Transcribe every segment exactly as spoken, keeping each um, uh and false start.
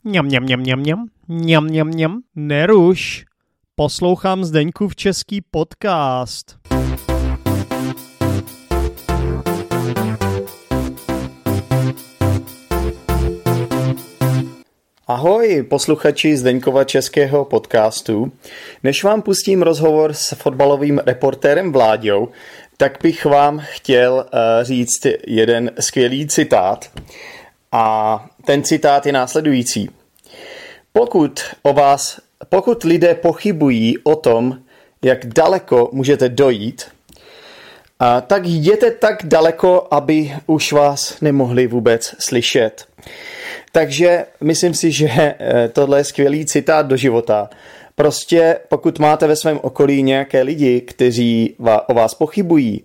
Mňam, mňam, mňam, mňam, mňam, mňam, mňam, mňam, neruš. Poslouchám Zdeňkův český podcast. Ahoj, posluchači Zdeňkova českého podcastu. Než vám pustím rozhovor s fotbalovým reportérem Vláďou, tak bych vám chtěl uh, říct jeden skvělý citát. A ten citát je následující. Pokud o vás, pokud lidé pochybují o tom, jak daleko můžete dojít, a tak jděte tak daleko, aby už vás nemohli vůbec slyšet. Takže myslím si, že tohle je skvělý citát do života. Prostě pokud máte ve svém okolí nějaké lidi, kteří o vás pochybují,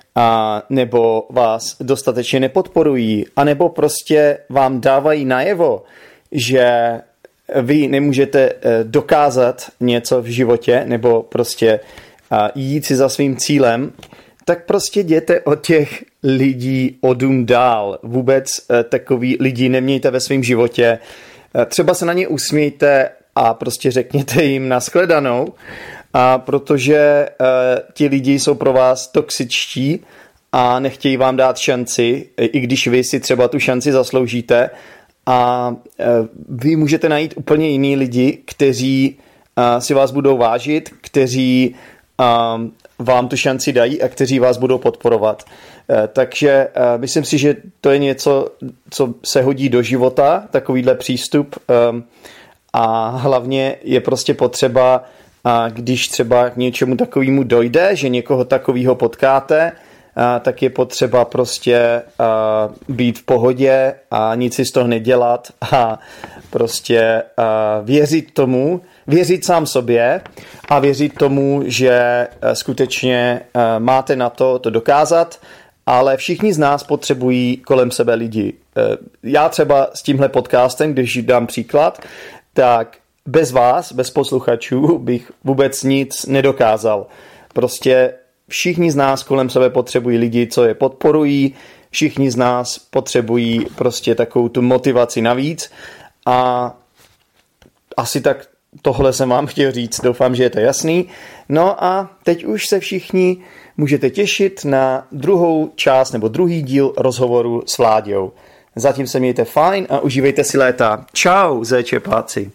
a nebo vás dostatečně nepodporují, anebo prostě vám dávají najevo, že vy nemůžete dokázat něco v životě, nebo prostě jít si za svým cílem, tak prostě jděte od těch lidí o dům dál. Vůbec takový lidi nemějte ve svém životě. Třeba se na ně usmějte a prostě řekněte jim nashledanou, a protože uh, ti lidi jsou pro vás toxičtí a nechtějí vám dát šanci, i když vy si třeba tu šanci zasloužíte. A uh, vy můžete najít úplně jiný lidi, kteří uh, si vás budou vážit, kteří uh, vám tu šanci dají a kteří vás budou podporovat. Uh, takže uh, myslím si, že to je něco, co se hodí do života, takovýhle přístup. Um, a hlavně je prostě potřeba, a když třeba k něčemu takovému dojde, že někoho takového potkáte, a tak je potřeba prostě a, být v pohodě a nic si z toho nedělat a prostě a, věřit tomu, věřit sám sobě a věřit tomu, že a, skutečně a, máte na to to dokázat, ale všichni z nás potřebují kolem sebe lidi. Já třeba s tímhle podcastem, když dám příklad, tak bez vás, bez posluchačů bych vůbec nic nedokázal. Prostě všichni z nás kolem sebe potřebují lidi, co je podporují, všichni z nás potřebují prostě takovou tu motivaci navíc a asi tak tohle jsem vám chtěl říct, doufám, že je to jasný. No a teď už se všichni můžete těšit na druhou část nebo druhý díl rozhovoru s Vláďou. Zatím se mějte fajn a užívejte si léta. Čau, zéčepáci.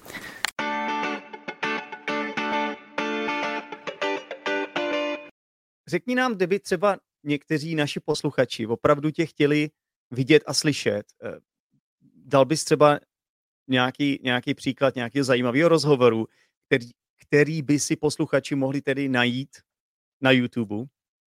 Řekni nám, kdyby třeba někteří naši posluchači opravdu tě chtěli vidět a slyšet. Dal bys třeba nějaký, nějaký příklad nějakého zajímavého rozhovoru, který, který by si posluchači mohli tedy najít na YouTube?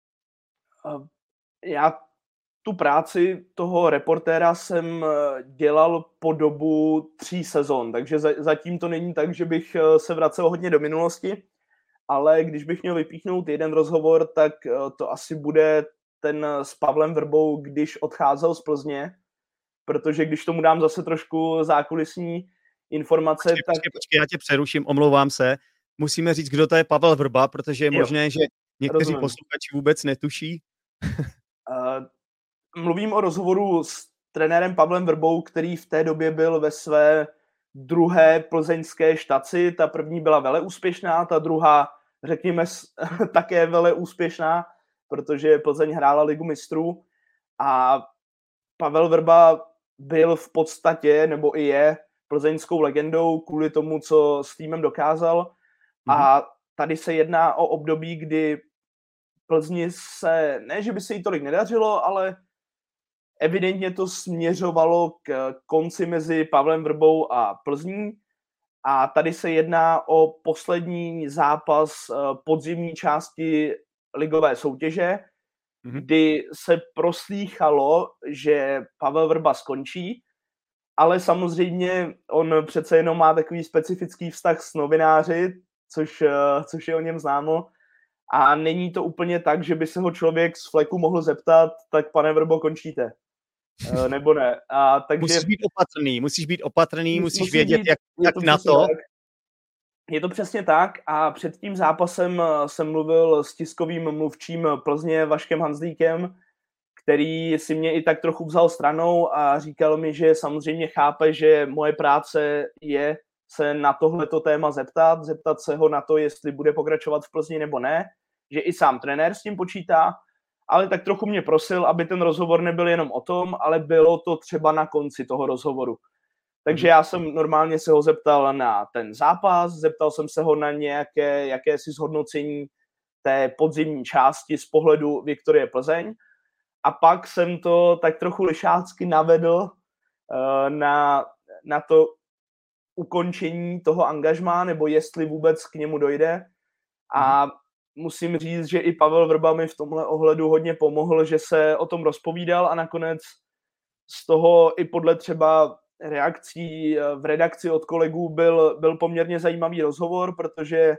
Já tu práci toho reportéra jsem dělal po dobu tří sezon, takže zatím to není tak, že bych se vracel hodně do minulosti, ale když bych měl vypíchnout jeden rozhovor, tak to asi bude ten s Pavlem Vrbou, když odcházel z Plzně, protože když tomu dám zase trošku zákulisní informace, počkej, tak... Počkej, počkej, já tě přeruším, omlouvám se. Musíme říct, kdo to je Pavel Vrba, protože je možné, jo, že někteří rozumím. Posluchači vůbec netuší. uh, mluvím o rozhovoru s trenérem Pavlem Vrbou, který v té době byl ve své druhé plzeňské štaci. Ta první byla vele úspěšná, ta druhá, řekněme, také vele úspěšná, protože Plzeň hrála Ligu mistrů a Pavel Vrba byl v podstatě, nebo i je, plzeňskou legendou kvůli tomu, co s týmem dokázal. Mm. A tady se jedná o období, kdy Plzni se, ne, že by se jí tolik nedařilo, ale evidentně to směřovalo k konci mezi Pavlem Vrbou a Plzní. A tady se jedná o poslední zápas podzimní části ligové soutěže, mm. kdy se proslýchalo, že Pavel Vrba skončí, ale samozřejmě on přece jenom má takový specifický vztah s novináři, což, což je o něm známo. A není to úplně tak, že by se ho člověk z fleku mohl zeptat, tak pane Vrbo, končíte. E, nebo ne. A takže... Musíš být opatrný, musíš být opatrný, musíš musí vědět, být, jak, jak to na to. Tak. Je to přesně tak a před tím zápasem jsem mluvil s tiskovým mluvčím Plzně Vaškem Hanzlíkem, který si mě i tak trochu vzal stranou a říkal mi, že samozřejmě chápe, že moje práce je se na tohleto téma zeptat, zeptat se ho na to, jestli bude pokračovat v Plzni nebo ne, že i sám trenér s tím počítá, ale tak trochu mě prosil, aby ten rozhovor nebyl jenom o tom, ale bylo to třeba na konci toho rozhovoru. Takže já jsem normálně se ho zeptal na ten zápas, zeptal jsem se ho na nějaké jakési zhodnocení té podzimní části z pohledu Viktorie Plzeň a pak jsem to tak trochu lišácky navedl uh, na, na to ukončení toho angažmá, nebo jestli vůbec k němu dojde. A musím říct, že i Pavel Vrba mi v tomhle ohledu hodně pomohl, že se o tom rozpovídal a nakonec z toho i podle třeba reakcí v redakci od kolegů byl, byl poměrně zajímavý rozhovor, protože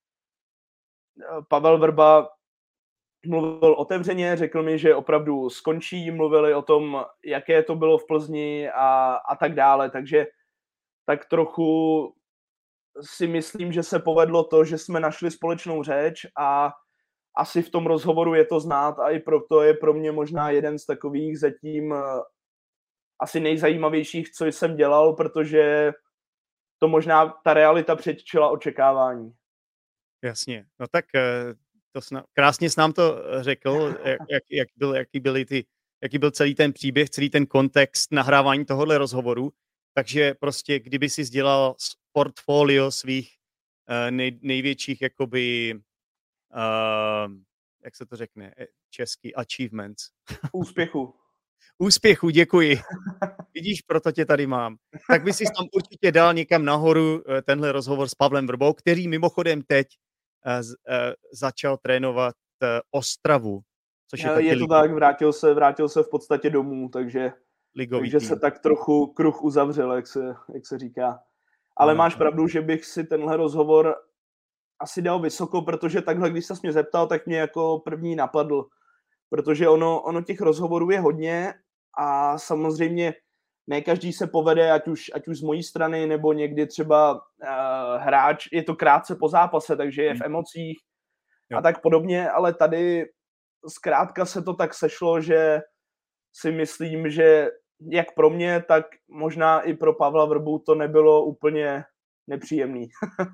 Pavel Vrba mluvil otevřeně, řekl mi, že opravdu skončí, mluvili o tom, jaké to bylo v Plzni a, a tak dále, takže tak trochu si myslím, že se povedlo to, že jsme našli společnou řeč a asi v tom rozhovoru je to znát a i proto je pro mě možná jeden z takových zatím asi nejzajímavějších, co jsem dělal, protože to možná ta realita předčila očekávání. Jasně, no tak to sna- krásně jsi nám to řekl, jak, jak, jak byl, jaký, byly ty, jaký byl celý ten příběh, celý ten kontext nahrávání tohohle rozhovoru, takže prostě kdyby si dělal portfolio svých uh, nej, největších jakoby, uh, jak se to řekne, český achievements. Úspěchu. Úspěchu, děkuji. Vidíš, proto tě tady mám. Tak by si tam určitě dal někam nahoru tenhle rozhovor s Pavlem Vrbou, který mimochodem teď uh, z, uh, začal trénovat uh, Ostravu. Což je, je to tak, vrátil se, vrátil se v podstatě domů, takže, takže se tak trochu kruh uzavřel, jak se, jak se říká. Ale ano, máš pravdu, že bych si tenhle rozhovor asi dal vysoko, protože takhle, když ses mě zeptal, tak mě jako první napadl. Protože ono, ono těch rozhovorů je hodně a samozřejmě ne každý se povede, ať už, ať už z mojí strany, nebo někdy třeba uh, hráč, je to krátce po zápase, takže je v emocích jo. A tak podobně, ale tady zkrátka se to tak sešlo, že si myslím, že jak pro mě, tak možná i pro Pavla Vrbu to nebylo úplně nepříjemný.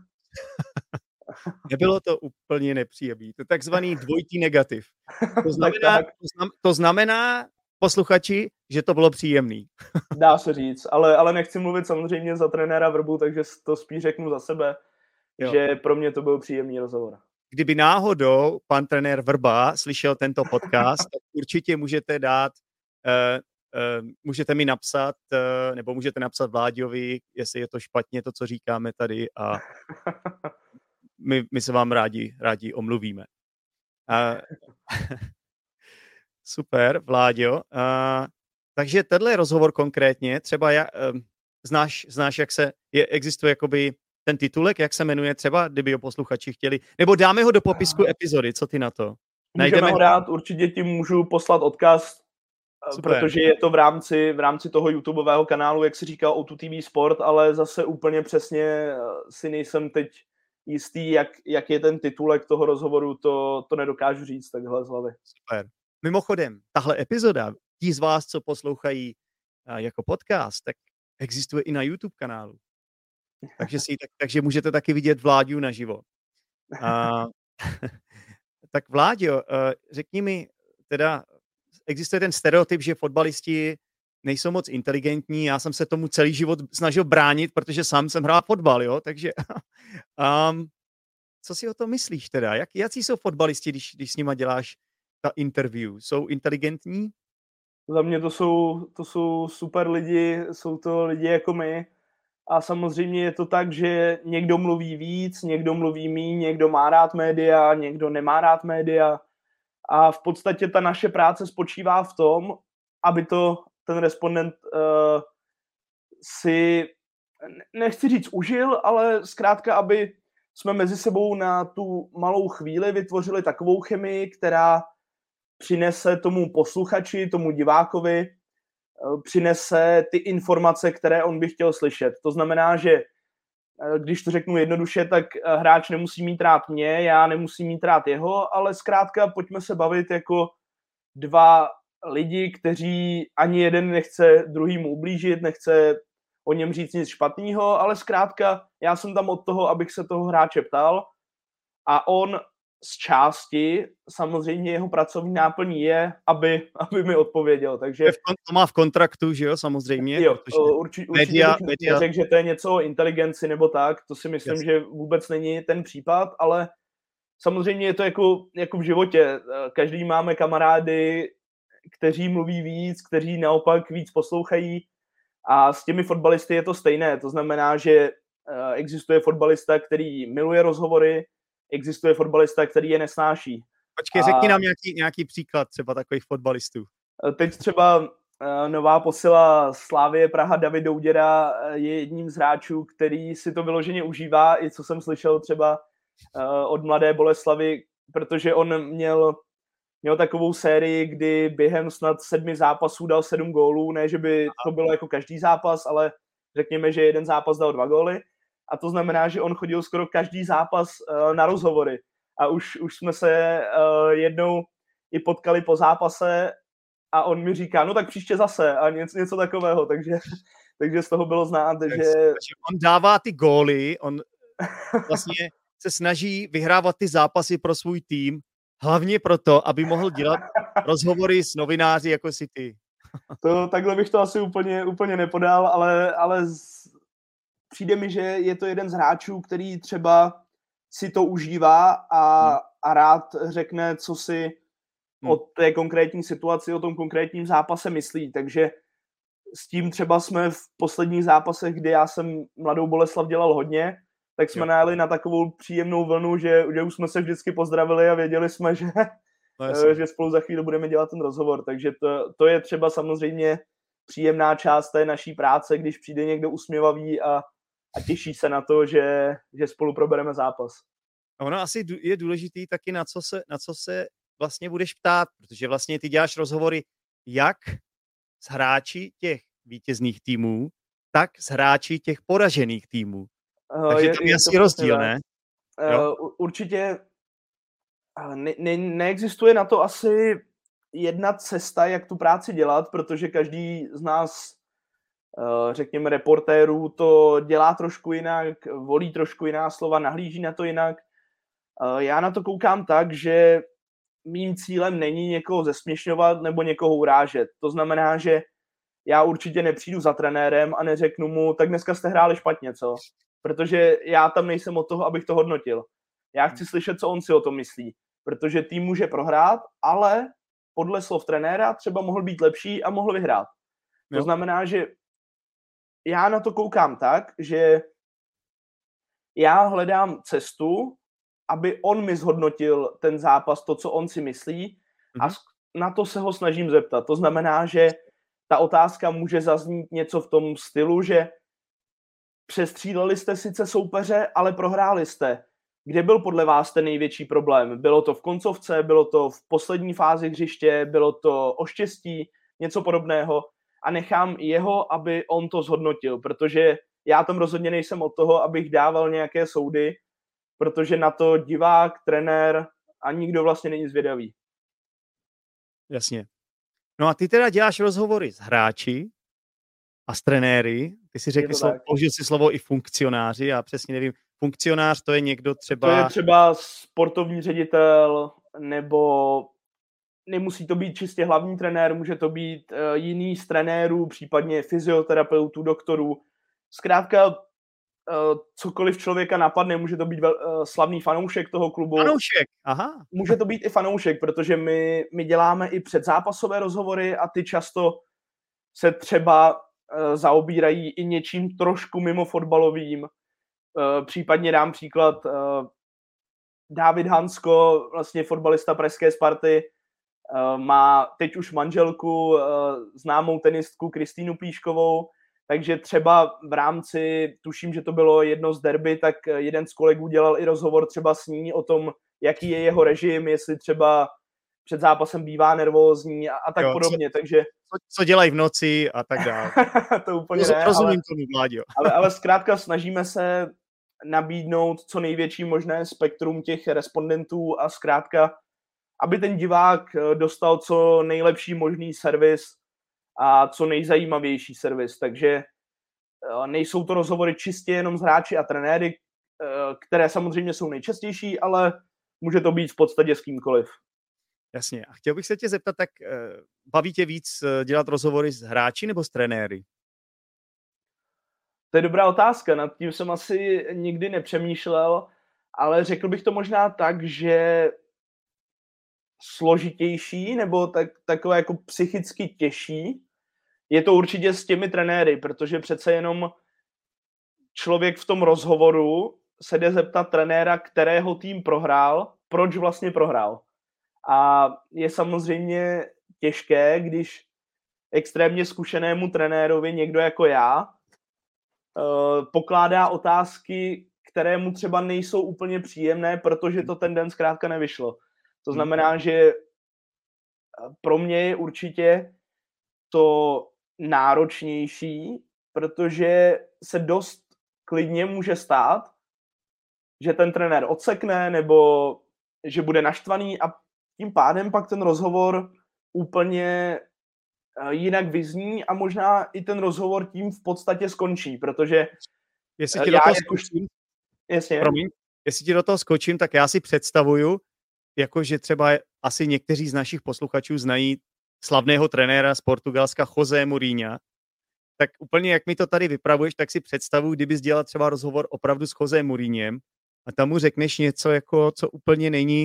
Nebylo to úplně nepříjemný. To je takzvaný dvojitý negativ. To znamená, tak, tak. To, znam, to znamená, posluchači, že to bylo příjemný. Dá se říct, ale, ale nechci mluvit samozřejmě za trenéra Vrbu, takže to spíš řeknu za sebe, jo. Že pro mě to byl příjemný rozhovor. Kdyby náhodou pan trenér Vrba slyšel tento podcast, tak určitě můžete dát, uh, uh, můžete mi napsat, uh, nebo můžete napsat Vláďovi, jestli je to špatně, to, co říkáme tady a my, my se vám rádi, rádi omluvíme. Uh, super, Vláďo. Uh, takže tenhle rozhovor konkrétně, třeba já, uh, znáš, znáš, jak se, je, existuje jakoby ten titulek, jak se jmenuje třeba, kdyby ho posluchači chtěli, nebo dáme ho do popisku epizody, co ty na to? Najdeme Můžeme ho dát, určitě ti můžu poslat odkaz, super. Protože je to v rámci, v rámci toho YouTubeového kanálu, jak se říká O dva T V Sport, ale zase úplně přesně si nejsem teď jistý, jak, jak je ten titulek toho rozhovoru, to, to nedokážu říct takhle z hlavy. Super. Mimochodem, tahle epizoda, ti z vás, co poslouchají jako podcast, tak existuje i na YouTube kanálu. Takže, si, tak, takže můžete taky vidět Vláďu naživo. A, tak Vláďo, řekni mi, teda existuje ten stereotyp, že fotbalisti nejsou moc inteligentní, já jsem se tomu celý život snažil bránit, protože sám jsem hrál fotbal, jo, takže um, co si o tom myslíš teda? Jak, jaký jsou fotbalisti, když, když s nima děláš ta interview? Jsou inteligentní? Za mě to jsou, to jsou super lidi, jsou to lidi jako my a samozřejmě je to tak, že někdo mluví víc, někdo mluví míň, někdo má rád média, někdo nemá rád média a v podstatě ta naše práce spočívá v tom, aby to ten respondent uh, si, nechci říct užil, ale zkrátka, aby jsme mezi sebou na tu malou chvíli vytvořili takovou chemii, která přinese tomu posluchači, tomu divákovi, uh, přinese ty informace, které on by chtěl slyšet. To znamená, že uh, když to řeknu jednoduše, tak uh, hráč nemusí mít rád mě, já nemusím mít rád jeho, ale zkrátka pojďme se bavit jako dva lidi, kteří ani jeden nechce druhýmu ublížit, nechce o něm říct nic špatného, ale zkrátka já jsem tam od toho, abych se toho hráče ptal a on z části, samozřejmě jeho pracovní náplní je, aby, aby mi odpověděl, takže... To má v kontraktu, že jo, samozřejmě? Jo, urči, určitě media, bych media... neřekl, že to je něco o inteligenci nebo tak, to si myslím, yes. že vůbec není ten případ, ale samozřejmě je to jako, jako v životě. Každý máme kamarády, kteří mluví víc, kteří naopak víc poslouchají a s těmi fotbalisty je to stejné. To znamená, že existuje fotbalista, který miluje rozhovory, existuje fotbalista, který je nesnáší. Počkej, řekni nám nějaký, nějaký příklad třeba takových fotbalistů. Teď třeba nová posila Slavie Praha David Douděra je jedním z hráčů, který si to vyloženě užívá, i co jsem slyšel třeba od Mladé Boleslavy, protože on měl, měl takovou sérii, kdy během snad sedmi zápasů dal sedm gólů, ne, že by to bylo jako každý zápas, ale řekněme, že jeden zápas dal dva góly. A to znamená, že on chodil skoro každý zápas uh, na rozhovory. A už, už jsme se uh, jednou i potkali po zápase a on mi říká, no tak příště zase a něco, něco takového. Takže, takže z toho bylo znát, že... Takže on dává ty góly, on vlastně se snaží vyhrávat ty zápasy pro svůj tým, hlavně proto, aby mohl dělat rozhovory s novináři jako si ty. To, takhle bych to asi úplně, úplně nepodal, ale, ale z... přijde mi, že je to jeden z hráčů, který třeba si to užívá a, hmm. a rád řekne, co si hmm. o té konkrétní situaci, o tom konkrétním zápase myslí. Takže s tím třeba jsme v posledních zápasech, kdy já jsem Mladou Boleslav dělal hodně, tak jsme jo. najeli na takovou příjemnou vlnu, že, že už jsme se vždycky pozdravili a věděli jsme, že, no, že spolu za chvíli budeme dělat ten rozhovor. Takže to, to je třeba samozřejmě příjemná část té naší práce, když přijde někdo usměvavý a a těší se na to, že, že spolu probereme zápas. Ono asi je důležitý taky, na co, se, na co se vlastně budeš ptát, protože vlastně ty děláš rozhovory jak s hráči těch vítězných týmů, tak s hráči těch poražených týmů. Uh, Takže je, to je asi rozdíl, ne? Uh, určitě ne, ne, neexistuje na to asi jedna cesta, jak tu práci dělat, protože každý z nás řekněme reportérů to dělá trošku jinak, volí trošku jiná slova, nahlíží na to jinak. Já na to koukám tak, že mým cílem není někoho zesměšňovat nebo někoho urážet. To znamená, že já určitě nepřijdu za trenérem a neřeknu mu, tak dneska jste hráli špatně, co? Protože já tam nejsem od toho, abych to hodnotil. Já chci slyšet, co on si o tom myslí. Protože tým může prohrát, ale podle slov trenéra třeba mohl být lepší a mohl vyhrát. To jo. znamená, že já na to koukám tak, že já hledám cestu, aby on mi zhodnotil ten zápas, to, co on si myslí, mm-hmm. a na to se ho snažím zeptat. To znamená, že ta otázka může zaznít něco v tom stylu, že přestříleli jste sice soupeře, ale prohráli jste. Kde byl podle vás ten největší problém? Bylo to v koncovce, bylo to v poslední fázi hřiště, bylo to o štěstí, něco podobného? A nechám jeho, aby on to zhodnotil, protože já tam rozhodně nejsem od toho, abych dával nějaké soudy, protože na to divák, trenér a nikdo vlastně není zvědavý. Jasně. No a ty teda děláš rozhovory s hráči a s trenéry. Ty si řekl, slovo, použil si slovo i funkcionáři, já přesně nevím. Funkcionář to je někdo třeba... To je třeba sportovní ředitel, nebo nemusí to být čistě hlavní trenér, může to být uh, jiný z trenérů, případně fyzioterapeutů, doktorů. Zkrátka, uh, cokoliv člověka napadne, může to být uh, slavný fanoušek toho klubu. Fanoušek, aha. Může to být i fanoušek, protože my, my děláme i předzápasové rozhovory a ty často se třeba uh, zaobírají i něčím trošku mimo fotbalovým. Uh, případně dám příklad uh, Dávid Hansko, vlastně fotbalista pražské Sparty, uh, má teď už manželku, uh, známou tenistku Kristýnu Plíškovou, takže třeba v rámci, tuším, že to bylo jedno z derby, tak jeden z kolegů dělal i rozhovor třeba s ní o tom, jaký je jeho režim, jestli třeba před zápasem bývá nervózní a, a tak jo, podobně, co, takže... Co, co dělají v noci a tak dále. To úplně Roz, ne, rozumím ale, tomu, Vláďo. ale, ale zkrátka snažíme se nabídnout co největší možné spektrum těch respondentů a zkrátka, aby ten divák dostal co nejlepší možný servis a co nejzajímavější servis. Takže nejsou to rozhovory čistě jenom s hráči a trenéry, které samozřejmě jsou nejčastější, ale může to být v podstatě s kýmkoliv. Jasně. A chtěl bych se tě zeptat, tak baví tě víc dělat rozhovory s hráči nebo s trenéry? To je dobrá otázka, nad tím jsem asi nikdy nepřemýšlel, ale řekl bych to možná tak, že složitější nebo tak, takové jako psychicky těžší je to určitě s těmi trenéry, protože přece jenom člověk v tom rozhovoru se jde zeptat trenéra, kterého tým prohrál, proč vlastně prohrál. A je samozřejmě těžké, když extrémně zkušenému trenérovi někdo jako já uh, pokládá otázky, které mu třeba nejsou úplně příjemné, protože to ten den zkrátka nevyšlo. To znamená, že pro mě je určitě to náročnější, protože se dost klidně může stát, že ten trenér odsekne nebo že bude naštvaný a tím pádem pak ten rozhovor úplně jinak vyzní a možná i ten rozhovor tím v podstatě skončí, protože jestli ti do toho jako... skočím, Jasně. Promiň, jestli ti do toho skočím, tak já si představuju, jakože třeba asi někteří z našich posluchačů znají slavného trenéra z Portugalska José Mourinha, tak úplně jak mi to tady vypravuješ, tak si představuju, kdybys dělal třeba rozhovor opravdu s José Mourinhem a tam mu řekneš něco, jako, co úplně není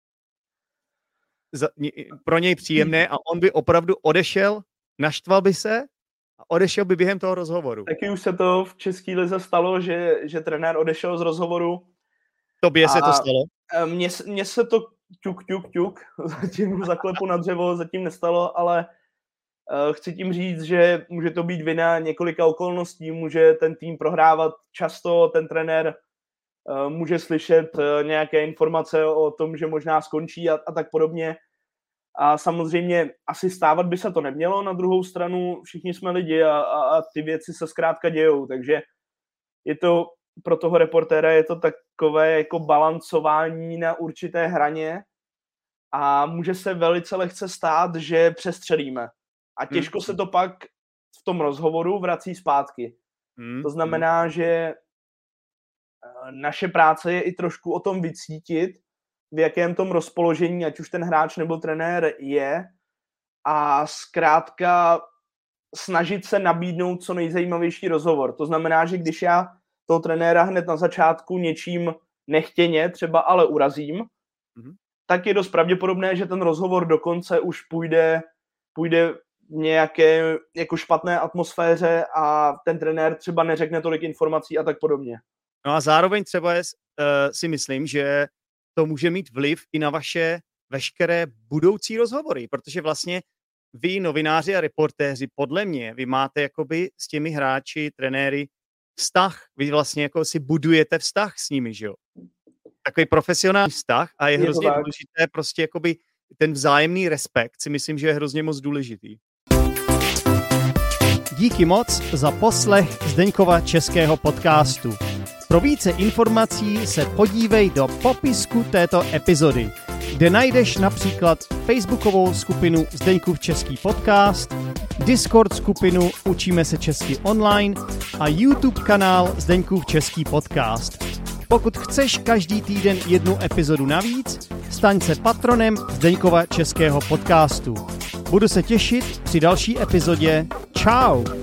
za, pro něj příjemné a on by opravdu odešel, naštval by se a odešel by během toho rozhovoru. Taky už se to v české lize stalo, že, že trenér odešel z rozhovoru. Tobě se to stalo? Mně, mně se to ťuk, ťuk, ťuk, zatím zaklepu na dřevo, zatím nestalo, ale uh, chci tím říct, že může to být vina několika okolností, může ten tým prohrávat často, ten trenér uh, může slyšet uh, nějaké informace o tom, že možná skončí a, a tak podobně. A samozřejmě asi stávat by se to nemělo, na druhou stranu všichni jsme lidi a, a, a ty věci se zkrátka dějou, takže je to pro toho reportéra je to takové jako balancování na určité hraně a může se velice lehce stát, že přestřelíme. A těžko hmm. se to pak v tom rozhovoru vrací zpátky. Hmm. To znamená, že naše práce je i trošku o tom vycítit, v jakém tom rozpoložení, ať už ten hráč nebo trenér je a zkrátka snažit se nabídnout co nejzajímavější rozhovor. To znamená, že když já toho trenéra hned na začátku něčím nechtěně, třeba ale urazím, mm-hmm. tak je dost pravděpodobné, že ten rozhovor dokonce už půjde, půjde v nějaké jako špatné atmosféře a ten trenér třeba neřekne tolik informací a tak podobně. No a zároveň třeba je, uh, si myslím, že to může mít vliv i na vaše veškeré budoucí rozhovory, protože vlastně vy, novináři a reportéři, podle mě, vy máte jakoby s těmi hráči, trenéry vztah. Vy vlastně jako si budujete vztah s nimi, že jo? Takový profesionální vztah a je, je hrozně důležité prostě jakoby ten vzájemný respekt si myslím, že je hrozně moc důležitý. Díky moc za poslech Zdeňkova českého podcastu. Pro více informací se podívej do popisku této epizody, kde najdeš například facebookovou skupinu Zdeňkův český podcast, Discord skupinu Učíme se česky online a YouTube kanál Zdeňkův český podcast. Pokud chceš každý týden jednu epizodu navíc, staň se patronem Zdeňkova českého podcastu. Budu se těšit při další epizodě. Čau!